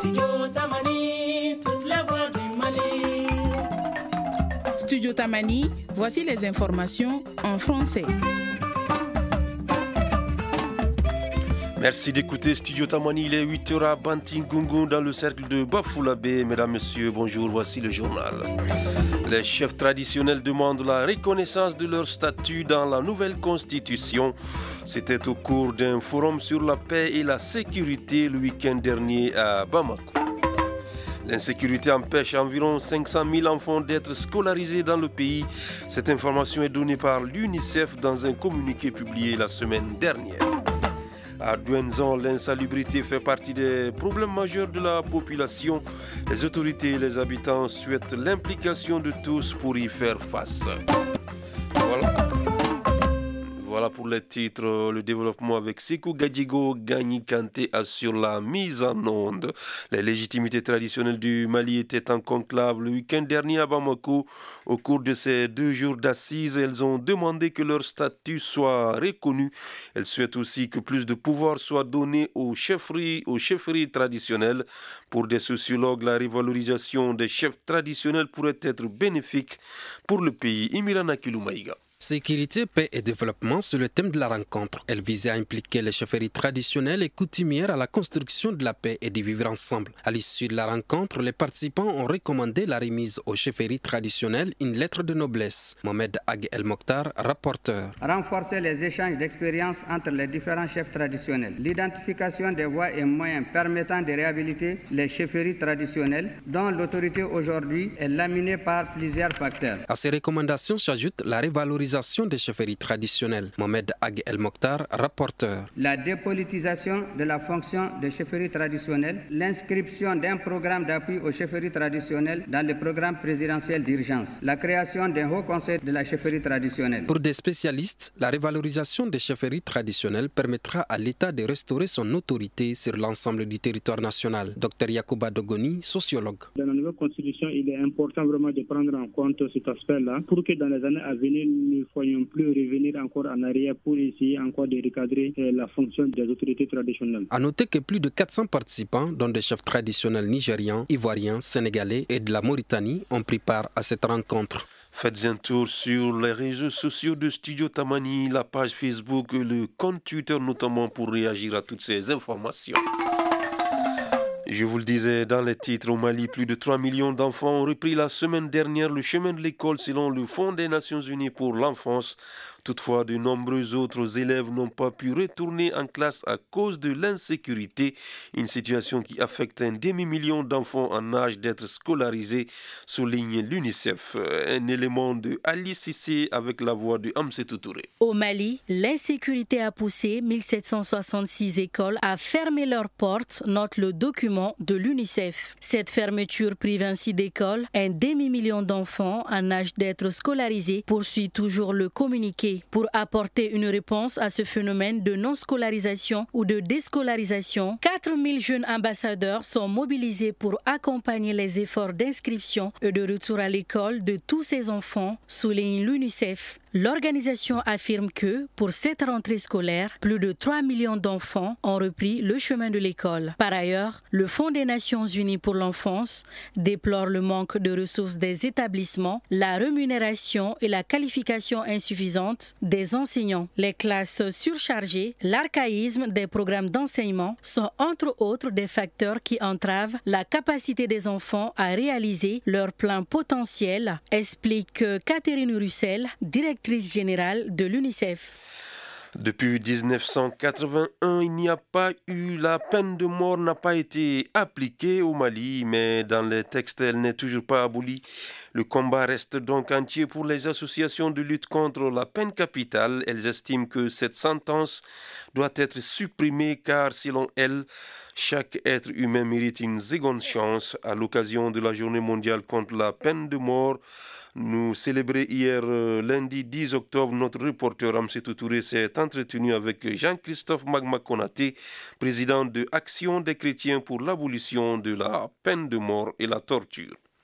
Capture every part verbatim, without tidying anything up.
Studio Tamani, toute la voix du Mali. Studio Tamani, voici les informations en français. Merci d'écouter Studio Tamani, il est huit heures à Bantingungu dans le cercle de Bafoulabé. Mesdames, Messieurs, bonjour, voici le journal. Les chefs traditionnels demandent la reconnaissance de leur statut dans la nouvelle constitution. C'était au cours d'un forum sur la paix et la sécurité le week-end dernier à Bamako. L'insécurité empêche environ cinq cent mille enfants d'être scolarisés dans le pays. Cette information est donnée par l'UNICEF dans un communiqué publié la semaine dernière. À Douenzan, l'insalubrité fait partie des problèmes majeurs de la population. Les autorités et les habitants souhaitent l'implication de tous pour y faire face. Voilà. Voilà pour les titres. Le développement avec Sekou Gadjigo, Gagny Kanté assure la mise en onde. Les légitimités traditionnelles du Mali étaient en conclave le week-end dernier à Bamako. Au cours de ces deux jours d'assises, elles ont demandé que leur statut soit reconnu. Elles souhaitent aussi que plus de pouvoir soit donné aux chefferies, aux chefferies traditionnelles. Pour des sociologues, la revalorisation des chefs traditionnels pourrait être bénéfique pour le pays. Imirana Kiloumaïga. Sécurité, paix et développement, c'est le thème de la rencontre. Elle visait à impliquer les chefferies traditionnelles et coutumières à la construction de la paix et du vivre ensemble. À l'issue de la rencontre, les participants ont recommandé la remise aux chefferies traditionnelles une lettre de noblesse. Mohamed Ag El Mokhtar, rapporteur. Renforcer les échanges d'expériences entre les différents chefs traditionnels. L'identification des voies et moyens permettant de réhabiliter les chefferies traditionnelles, dont l'autorité aujourd'hui est laminée par plusieurs facteurs. À ces recommandations s'ajoute la révalorisation des chefferies traditionnelles. Mohamed Ag El Mokhtar, rapporteur. La dépolitisation de la fonction des chefferies traditionnelles, l'inscription d'un programme d'appui aux chefferies traditionnelles dans le programme présidentiel d'urgence, la création d'un haut conseil de la chefferie traditionnelle. Pour des spécialistes, la révalorisation des chefferies traditionnelles permettra à l'État de restaurer son autorité sur l'ensemble du territoire national. Docteur Yacouba Dogoni, sociologue. Dans la nouvelle constitution, il est important vraiment de prendre en compte cet aspect-là pour que dans les années à venir, nous ne soyons plus revenir encore en arrière pour essayer encore de recadrer la fonction des autorités traditionnelles. À noter que plus de quatre cents participants, dont des chefs traditionnels nigérians, ivoiriens, sénégalais et de la Mauritanie, ont pris part à cette rencontre. Faites un tour sur les réseaux sociaux de Studio Tamani, la page Facebook et le compte Twitter notamment pour réagir à toutes ces informations. Je vous le disais dans les titres, au Mali, plus de trois millions d'enfants ont repris la semaine dernière le chemin de l'école selon le Fonds des Nations Unies pour l'enfance. Toutefois, de nombreux autres élèves n'ont pas pu retourner en classe à cause de l'insécurité, une situation qui affecte un demi-million d'enfants en âge d'être scolarisés, souligne l'UNICEF. Un élément de Ali Cissé avec la voix de Amsetou Touré. Au Mali, l'insécurité a poussé mille sept cent soixante-six écoles à fermer leurs portes, note le document de l'UNICEF. Cette fermeture prive ainsi d'écoles un demi-million d'enfants en âge d'être scolarisés, poursuit toujours le communiqué. Pour apporter une réponse à ce phénomène de non-scolarisation ou de déscolarisation, quatre mille jeunes ambassadeurs sont mobilisés pour accompagner les efforts d'inscription et de retour à l'école de tous ces enfants, souligne l'UNICEF. L'organisation affirme que, pour cette rentrée scolaire, plus de trois millions d'enfants ont repris le chemin de l'école. Par ailleurs, le Fonds des Nations Unies pour l'enfance déplore le manque de ressources des établissements, la rémunération et la qualification insuffisante des enseignants. Les classes surchargées, l'archaïsme des programmes d'enseignement sont entre autres des facteurs qui entravent la capacité des enfants à réaliser leur plein potentiel, explique Catherine Russell, directrice générale de l'UNICEF. Depuis dix-neuf cent quatre-vingt-un, il n'y a pas eu, la peine de mort n'a pas été appliquée au Mali, mais dans les textes, elle n'est toujours pas abolie. Le combat reste donc entier pour les associations de lutte contre la peine capitale. Elles estiment que cette sentence doit être supprimée car, selon elles, chaque être humain mérite une seconde chance. À l'occasion de la journée mondiale contre la peine de mort, nous célébrons hier euh, lundi dix octobre, notre reporter Amsetou Touré s'est entretenu avec Jean-Christophe Magma Konaté, président de Action des chrétiens pour l'abolition de la peine de mort et la torture.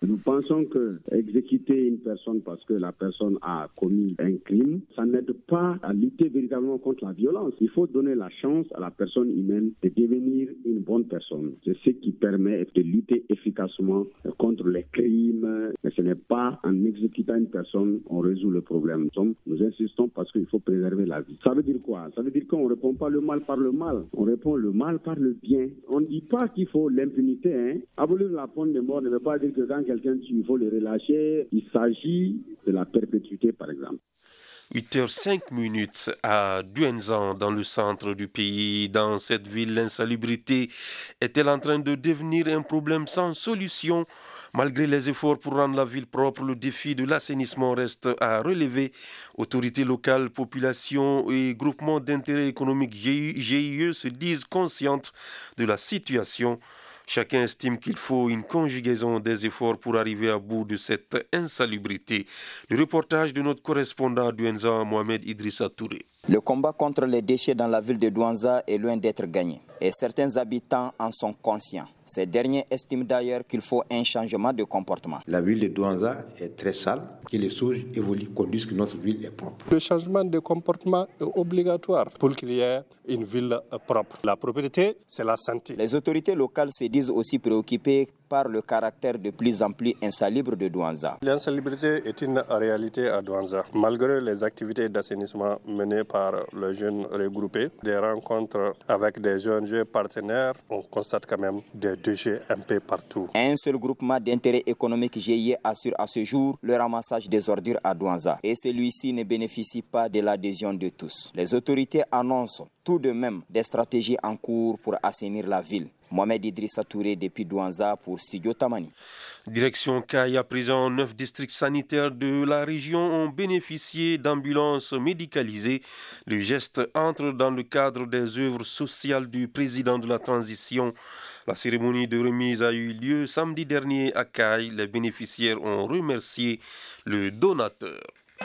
Nous pensons que exécuter une personne parce que la personne a commis un crime, ça n'aide pas à lutter véritablement contre la violence. Il faut donner la chance à la personne humaine de devenir une bonne personne. C'est ce qui permet de lutter efficacement contre les crimes. Mais ce n'est pas en exécutant une personne qu'on résout le problème. Nous insistons parce qu'il faut préserver la vie. Ça veut dire quoi? Ça veut dire qu'on ne répond pas le mal par le mal. On répond le mal par le bien. On ne dit pas qu'il faut l'impunité. Hein. Abolir la peine de mort ne veut pas dire que quand quelqu'un tue, il faut le relâcher. Il s'agit de la perpétuité, par exemple. huit heures cinq minutes à Douentza, dans le centre du pays. Dans cette ville, l'insalubrité est-elle en train de devenir un problème sans solution? Malgré les efforts pour rendre la ville propre, le défi de l'assainissement reste à relever. Autorités locales, populations et groupements d'intérêt économique G I E se disent conscientes de la situation. Chacun estime qu'il faut une conjugaison des efforts pour arriver à bout de cette insalubrité. Le reportage de notre correspondant à Douentza, Mohamed Idrissa Touré. Le combat contre les déchets dans la ville de Douentza est loin d'être gagné et certains habitants en sont conscients. Ces derniers estiment d'ailleurs qu'il faut un changement de comportement. La ville de Douentza est très sale, que les choses évoluent, qu'on dise que notre ville est propre. Le changement de comportement est obligatoire pour qu'il y ait une ville propre. La propriété, c'est la santé. Les autorités locales se disent aussi préoccupées par le caractère de plus en plus insalubre de Douentza. L'insalubrité est une réalité à Douentza. Malgré les activités d'assainissement menées par les jeunes regroupés, des rencontres avec des O N G partenaires, on constate quand même des déchets un peu partout. Un seul groupement d'intérêt économique G I E assure à ce jour le ramassage des ordures à Douentza et celui-ci ne bénéficie pas de l'adhésion de tous. Les autorités annoncent tout de même des stratégies en cours pour assainir la ville. Mohamed Idrissa Touré depuis Douentza pour Studio Tamani. Direction Caille, à présent, neuf districts sanitaires de la région ont bénéficié d'ambulances médicalisées. Le geste entre dans le cadre des œuvres sociales du président de la transition. La cérémonie de remise a eu lieu samedi dernier à Caille. Les bénéficiaires ont remercié le donateur.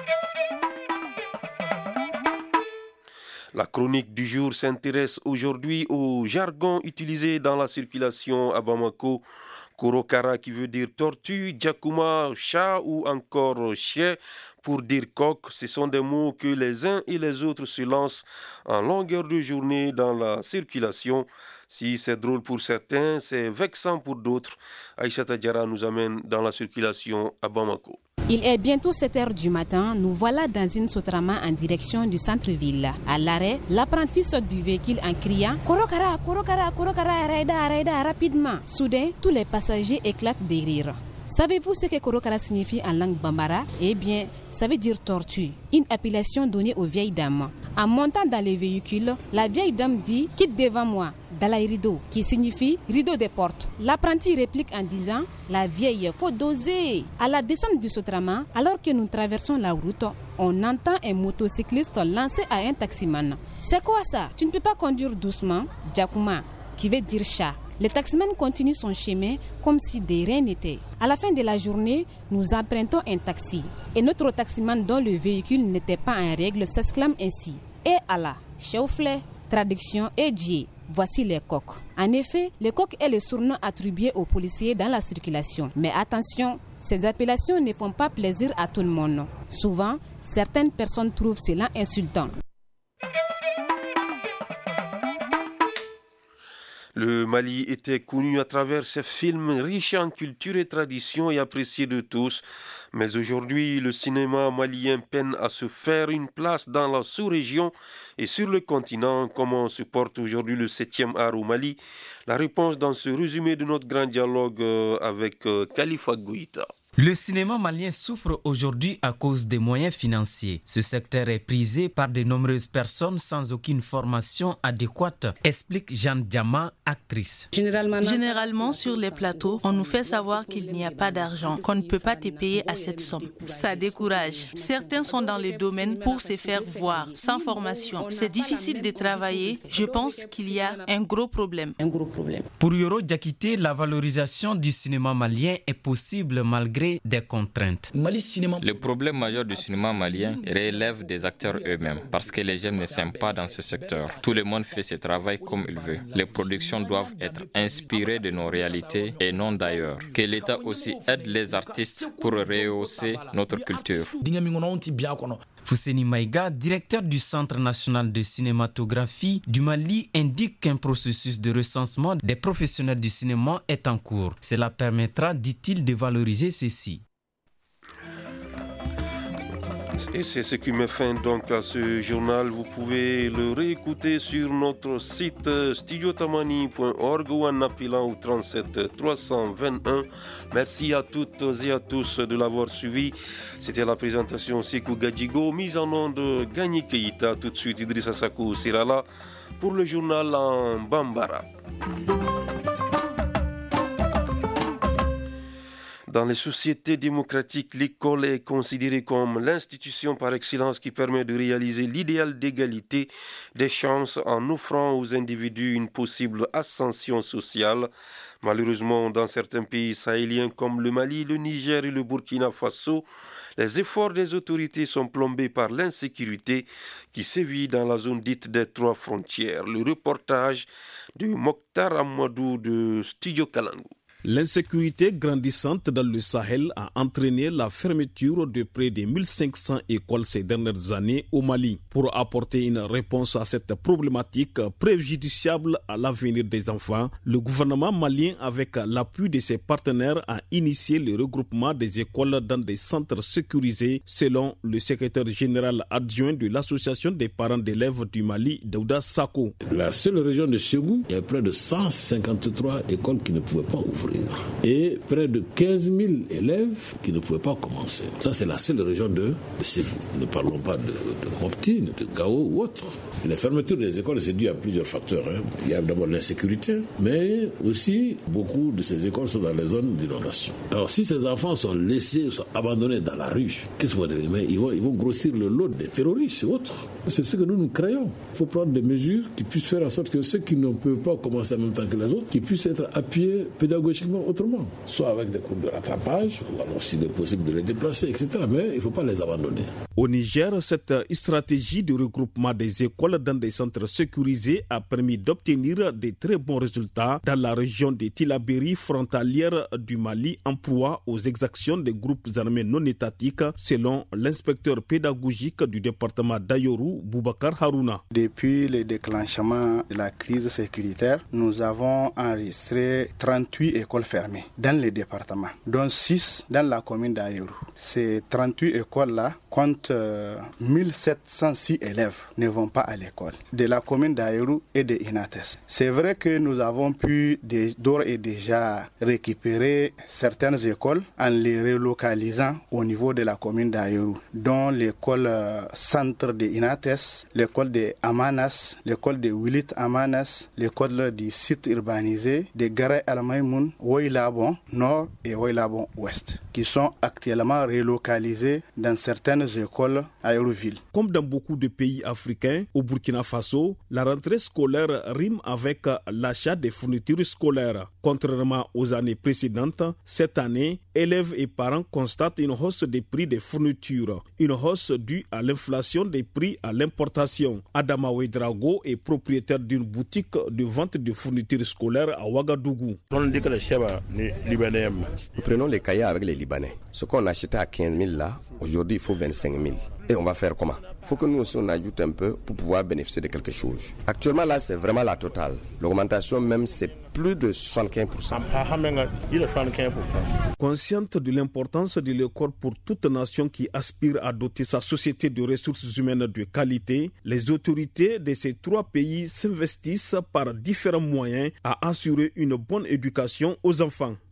La chronique du jour s'intéresse aujourd'hui au jargon utilisé dans la circulation à Bamako. Korokara qui veut dire tortue, Djakuma, chat ou encore chien pour dire coq. Ce sont des mots que les uns et les autres se lancent en longueur de journée dans la circulation. Si c'est drôle pour certains, c'est vexant pour d'autres. Aïssata Diarra nous amène dans la circulation à Bamako. Il est bientôt sept heures du matin, nous voilà dans une Sotrama en direction du centre-ville. À l'arrêt, l'apprenti saute du véhicule en criant « Korokara, Korokara, Korokara, Raida, Raida » rapidement. Soudain, tous les passagers éclatent de rire. Savez-vous ce que Korokara signifie en langue bambara? Eh bien, ça veut dire tortue, une appellation donnée aux vieilles dames. En montant dans les véhicules, la vieille dame dit « Quitte devant moi ». Dalai rideau, qui signifie rideau des portes. L'apprenti réplique en disant « La vieille, faut doser ». À la descente du Sotrama, alors que nous traversons la route, on entend un motocycliste lancer à un taximan. « C'est quoi ça? Tu ne peux pas conduire doucement ?» Djakuma, qui veut dire chat. Le taximan continue son chemin comme si de rien n'était. À la fin de la journée, nous empruntons un taxi. Et notre taximan dont le véhicule n'était pas en règle s'exclame ainsi. « Et Allah, Chauflet, traduction et Dieu. Voici les coqs. » En effet, le coq est le surnom attribué aux policiers dans la circulation. Mais attention, ces appellations ne font pas plaisir à tout le monde. Souvent, certaines personnes trouvent cela insultant. Le Mali était connu à travers ses films riches en culture et tradition et appréciés de tous. Mais aujourd'hui, le cinéma malien peine à se faire une place dans la sous-région et sur le continent. Comment se porte aujourd'hui le septième art au Mali? La réponse dans ce résumé de notre grand dialogue avec Khalifa Goïta. Le cinéma malien souffre aujourd'hui à cause des moyens financiers. Ce secteur est prisé par de nombreuses personnes sans aucune formation adéquate, explique Jeanne Diama, actrice. Généralement, Généralement, sur les plateaux, on nous fait savoir qu'il n'y a pas d'argent, qu'on ne peut pas te payer à cette somme. Ça décourage. Certains sont dans le domaine pour se faire voir, sans formation. C'est difficile de travailler. Je pense qu'il y a un gros problème. Un gros problème. Pour Yoro Diakité, la valorisation du cinéma malien est possible malgré malgré des contraintes. Le problème majeur du cinéma malien relève des acteurs eux-mêmes, parce que les jeunes ne s'aiment pas dans ce secteur. Tout le monde fait ce travail comme il veut. Les productions doivent être inspirées de nos réalités et non d'ailleurs. Que l'État aussi aide les artistes pour rehausser notre culture. Fousseni Maïga, directeur du Centre national de cinématographie du Mali, indique qu'un processus de recensement des professionnels du cinéma est en cours. Cela permettra, dit-il, de valoriser ceux-ci. Et c'est ce qui met fin donc à ce journal. Vous pouvez le réécouter sur notre site studio tamani point org ou en appelant au trente-sept trois cent vingt-et-un. Merci à toutes et à tous de l'avoir suivi. C'était la présentation Sekou Gadjigo, mise en onde Gagné Keïta. Tout de suite Idrissa Sakou sera là pour le journal en Bambara. Dans les sociétés démocratiques, l'école est considérée comme l'institution par excellence qui permet de réaliser l'idéal d'égalité des chances en offrant aux individus une possible ascension sociale. Malheureusement, dans certains pays sahéliens comme le Mali, le Niger et le Burkina Faso, les efforts des autorités sont plombés par l'insécurité qui sévit dans la zone dite des trois frontières. Le reportage de Mokhtar Amadou de Studio Kalangu. L'insécurité grandissante dans le Sahel a entraîné la fermeture de près de mille cinq cents écoles ces dernières années au Mali. Pour apporter une réponse à cette problématique préjudiciable à l'avenir des enfants, le gouvernement malien, avec l'appui de ses partenaires, a initié le regroupement des écoles dans des centres sécurisés, selon le secrétaire général adjoint de l'association des parents d'élèves du Mali, Daouda Sako. La seule région de Ségou, il y a près de cent cinquante-trois écoles qui ne pouvaient pas ouvrir. Et près de quinze mille élèves qui ne pouvaient pas commencer. Ça, c'est la seule région de, de Ségou. Ne parlons pas de, de Mopti, de Gao ou autre. La fermeture des écoles, c'est dû à plusieurs facteurs. Hein. Il y a d'abord l'insécurité, mais aussi beaucoup de ces écoles sont dans les zones d'inondation. Alors, si ces enfants sont laissés, sont abandonnés dans la rue, qu'est-ce qu'on va dire? Ils vont, ils vont grossir le lot des terroristes et autres. C'est ce que nous nous créons. Il faut prendre des mesures qui puissent faire en sorte que ceux qui ne peuvent pas commencer en même temps que les autres, qui puissent être appuyés pédagogiquement autrement, soit avec des cours de rattrapage, ou alors s'il est possible de les déplacer, et cetera. Mais il ne faut pas les abandonner. Au Niger, cette stratégie de regroupement des écoles dans des centres sécurisés a permis d'obtenir de très bons résultats dans la région de Tillabéri, frontalière du Mali, en proie aux exactions des groupes armés non étatiques, selon l'inspecteur pédagogique du département d'Ayoru, Boubacar Harouna. Depuis le déclenchement de la crise sécuritaire, nous avons enregistré trente-huit écoles fermées dans le département, dont six dans la commune d'Ayoru. Ces trente-huit écoles-là comptent euh, mille sept cent six élèves ne vont pas à l'école, de la commune d'Ayoru et de Inates. C'est vrai que nous avons pu d'ores et déjà récupérer certaines écoles en les relocalisant au niveau de la commune d'Ayoru, dont l'école euh, centre de Inates, l'école de Amanas, l'école de Wilit Amanas, l'école du site urbanisé de Garay Al-Maïmoun, Ouaïlabon Nord et Ouaïlabon Ouest, qui sont actuellement relocalisés dans certaines écoles à Ayoroville. Comme dans beaucoup de pays africains, au Burkina Faso, la rentrée scolaire rime avec l'achat des fournitures scolaires. Contrairement aux années précédentes, cette année, élèves et parents constatent une hausse des prix des fournitures, une hausse due à l'inflation des prix à l'importation. Adama Ouedrago est propriétaire d'une boutique de vente de fournitures scolaires à Ouagadougou. Nous prenons les cahiers avec les Libanais. Ce qu'on achetait à quinze mille là, aujourd'hui il faut vingt-cinq mille. Et on va faire comment? Il faut que nous aussi on ajoute un peu pour pouvoir bénéficier de quelque chose. Actuellement là c'est vraiment la totale. L'augmentation même c'est plus de soixante-quinze pour cent. Consciente de l'importance de l'école pour toute nation qui aspire à doter sa société de ressources humaines de qualité, les autorités de ces trois pays s'investissent par différents moyens à assurer une bonne éducation aux enfants.